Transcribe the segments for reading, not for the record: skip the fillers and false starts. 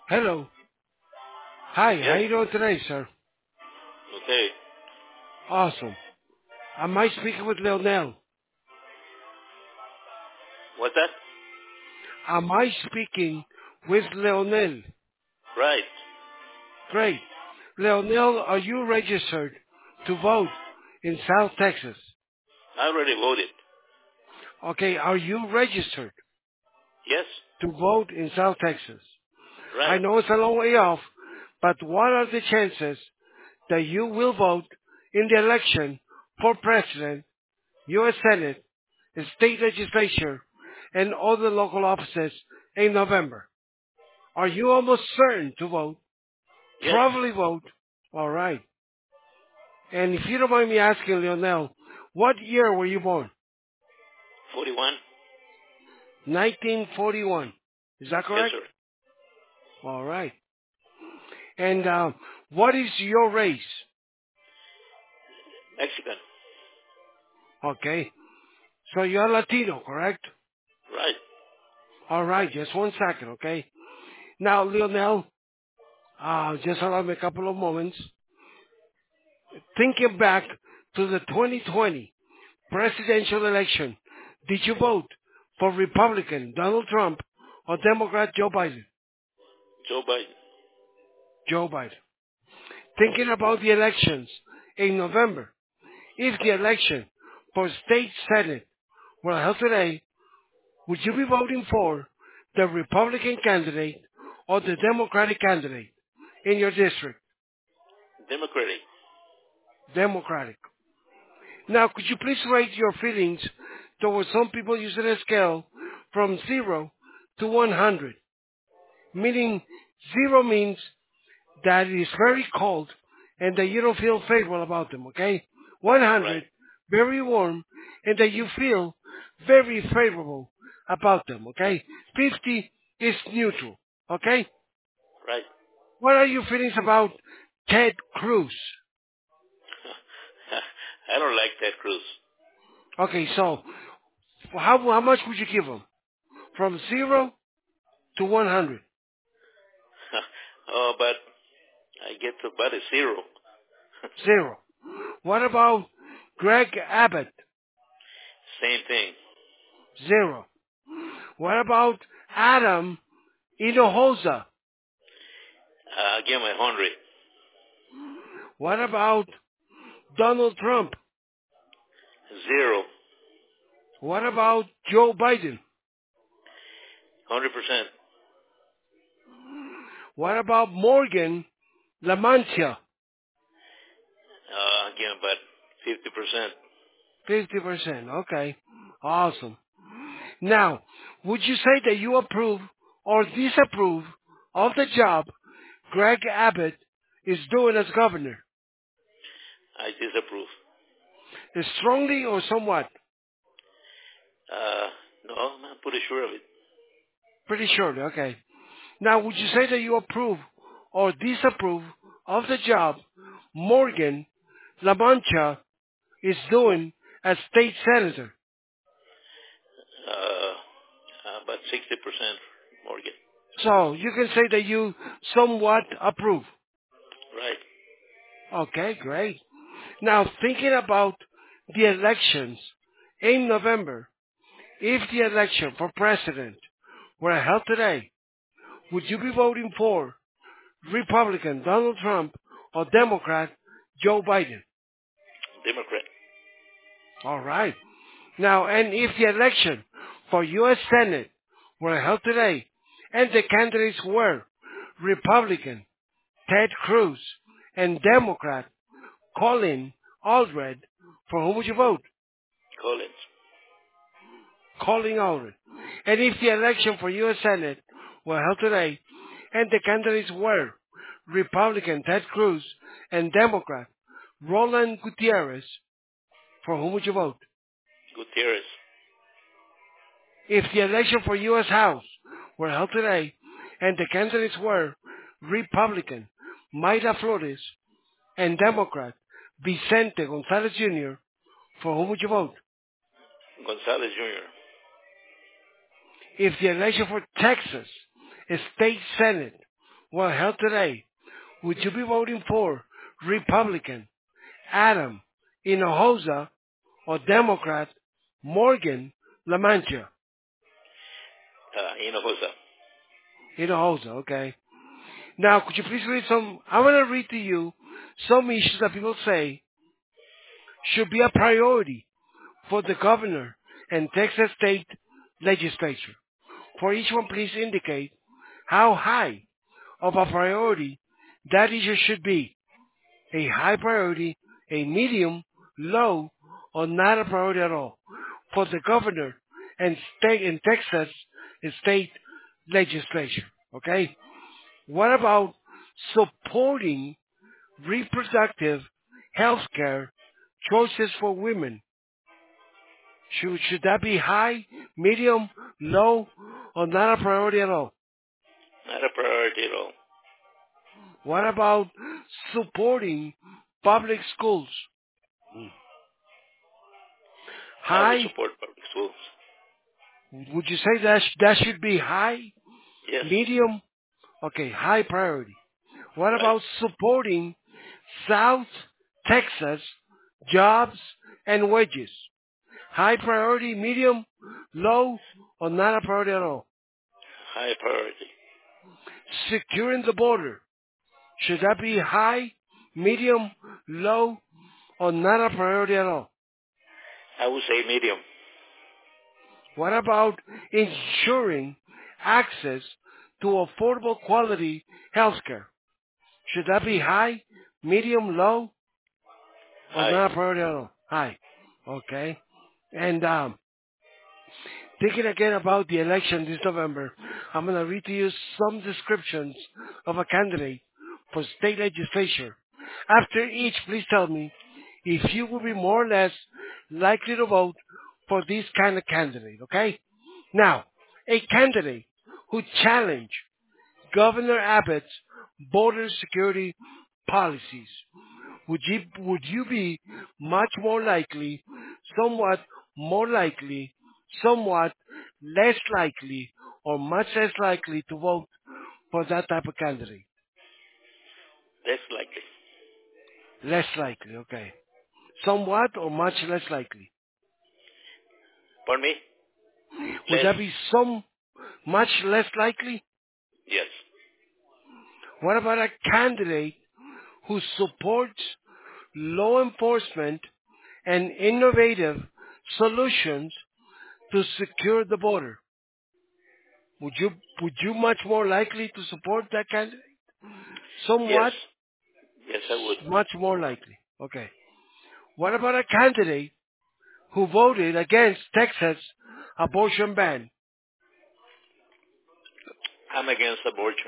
Hello. Hi, how Yes. you doing today, sir? Okay. Awesome. Am I speaking with Leonel? What's that? Am I speaking with Leonel? Right. Great. Leonel, are you registered to vote in South Texas? I already voted. Okay, are you registered Yes. to vote in South Texas? I Right. know it's a long way off, but what are the chances that you will vote in the election for president, U.S. Senate, state legislature, and other local offices in November? Are you almost certain to vote? Yes. Probably vote. All right. And if you don't mind me asking, Leonel, what year were you born? 41. 1941. Is that Yes, correct? sir. All right. And what is your race? Mexican. Okay. So you're Latino, correct? Right. All right. Just one second, okay? Now, Leonel, just allow me a couple of moments. Thinking back to the 2020 presidential election, did you vote for Republican Donald Trump or Democrat Joe Biden? Joe Biden. Joe Biden. Thinking about the elections in November, if the election for state senate were held today, would you be voting for the Republican candidate or the Democratic candidate in your district? Democratic. Democratic. Now, could you please rate your feelings towards some people using a scale from 0 to 100? Meaning, 0 means that it is very cold and that you don't feel favorable about them, okay? Right. 100, very warm, and that you feel very favorable about them, okay? 50 is neutral, okay? Right. What are your feelings about Ted Cruz? I don't like Ted Cruz. Okay, so how much would you give him? From 0 to 100? Oh, but I get about a zero. 0. What about Greg Abbott? Same thing. 0. What about Adam Hinojosa? Give him 100. What about Donald Trump? Zero. What about Joe Biden? 100%. What about Morgan LaMantia? Give him about 50%. 50%. Okay. Awesome. Now, would you say that you approve or disapprove of the job Greg Abbott is doing as governor? I disapprove. Strongly or somewhat? No, I'm pretty sure of it. Pretty surely. Okay. Now, would you say that you approve or disapprove of the job Morgan LaMancha is doing as state senator? About 60% Morgan. So you can say that you somewhat approve. Right. Okay, great. Now, thinking about the elections in November, if the election for president were held today, would you be voting for Republican Donald Trump or Democrat Joe Biden? Democrat. All right. Now, and if the election for U.S. Senate were held today and the candidates were Republican Ted Cruz and Democrat Colin Aldred, for whom would you vote? Collins. Colin Aldred. And if the election for U.S. Senate were held today and the candidates were Republican Ted Cruz and Democrat Roland Gutierrez, for whom would you vote? Gutierrez. If the election for U.S. House were held today and the candidates were Republican Mayra Flores and Democrat Vicente Gonzalez Jr., for whom would you vote? Gonzalez Jr. If the election for Texas State Senate were held today, would you be voting for Republican Adam Hinojosa or Democrat Morgan Lamantia? Hinojosa. Hinojosa, okay. Now, could you please read some? I want to read to you some issues that people say should be a priority for the governor and Texas state legislature. For each one, please indicate how high of a priority that issue should be. A high priority, a medium, low, or not a priority at all for the governor and state in Texas state legislature. Okay? What about supporting reproductive health care choices for women? Should that be high, medium, low, or not a priority at all? Not a priority at all. What about supporting public schools? I would High? support public schools. Would you say that should be high, Yes. medium? Okay, high priority. What Right. about supporting South Texas jobs and wages? High priority, medium, low, or not a priority at all? High priority. Securing the border. Should that be high, medium, low, or not a priority at all? I would say medium. What about ensuring access to affordable quality healthcare? Should that be high, medium, low, or High. not a priority at all? High. Okay. And thinking again about the election this November, I'm going to read to you some descriptions of a candidate for state legislature. After each, please tell me if you will be more or less likely to vote for this kind of candidate, okay? Now, a candidate who challenged Governor Abbott's border security policies. Would you be much more likely, somewhat more likely, somewhat less likely, or much less likely to vote for that type of candidate? Less likely. Less likely, okay. Somewhat or much less likely? Pardon me? Would Less. that be some much less likely? Yes. What about a candidate who supports law enforcement and innovative solutions to secure the border? Would you much more likely to support that candidate? Yes. Somewhat, Yes, I would. much more likely. Okay. What about a candidate who voted against Texas abortion ban? I'm against abortion.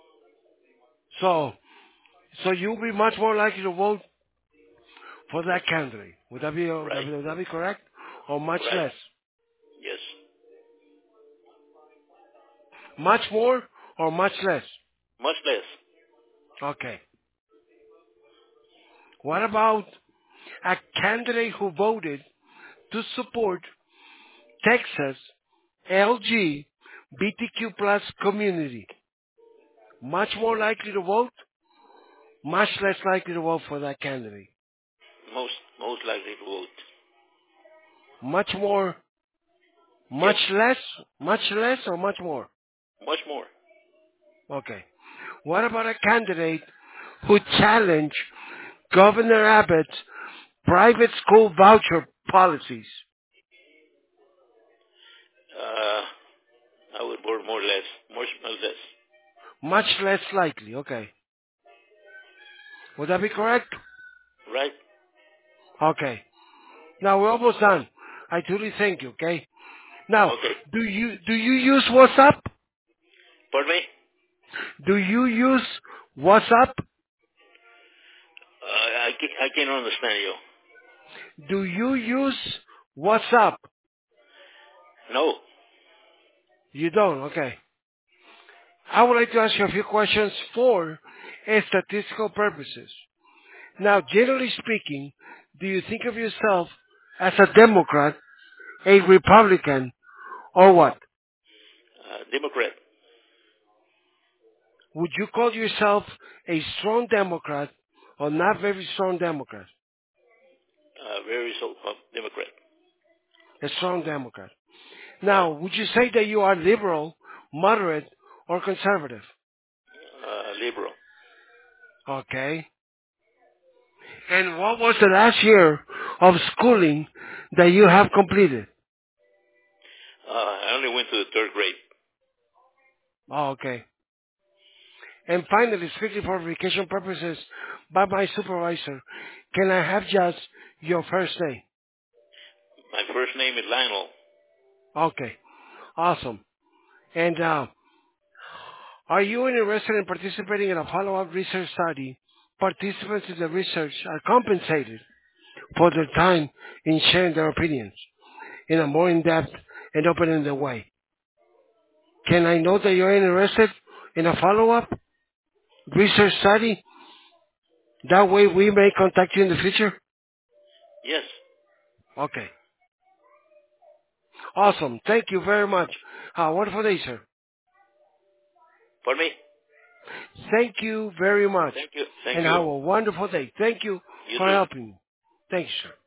So you'll be much more likely to vote for that candidate. Right. Would that be correct? Or much Right. less? Yes. Much more or much less? Much less. Okay. What about a candidate who voted to support Texas LGBTQ plus community? Much more likely to vote, much less likely to vote for that candidate. Most likely to vote. Much more, Yes. much less or much more? Much more. Okay. What about a candidate who challenged Governor Abbott's private school voucher policies? I would vote more less. Much less. Much less likely, okay. Would that be correct? Right? Okay. Now we're almost done. I truly thank you, okay? Now, Okay. do you use WhatsApp? Pardon me? Do you use WhatsApp? I can't understand you. Do you use WhatsApp? No. You don't, okay. I would like to ask you a few questions for statistical purposes. Now, generally speaking, do you think of yourself as a Democrat, a Republican, or what? Democrat. Would you call yourself a strong Democrat or not very strong Democrat? Very so Democrat. A strong Democrat. Right. Now, would you say that you are liberal, moderate, or conservative? Liberal. Okay. And what was the last year of schooling that you have completed? I only went to the third grade. Oh, okay. And finally, strictly for verification purposes, by my supervisor, can I have just your first name? My first name is Lionel. Okay. Awesome. And are you interested in participating in a follow-up research study? Participants in the research are compensated for their time in sharing their opinions in a more in-depth and open-ended way. Can I know that you're interested in a follow-up research study? That way we may contact you in the future? Yes. Okay. Awesome. Thank you very much. Have a wonderful day, sir. Pardon me? Thank you very much. Thank you. Thank And you. have a wonderful day. Thank you You for too. helping me. Thank you, sir.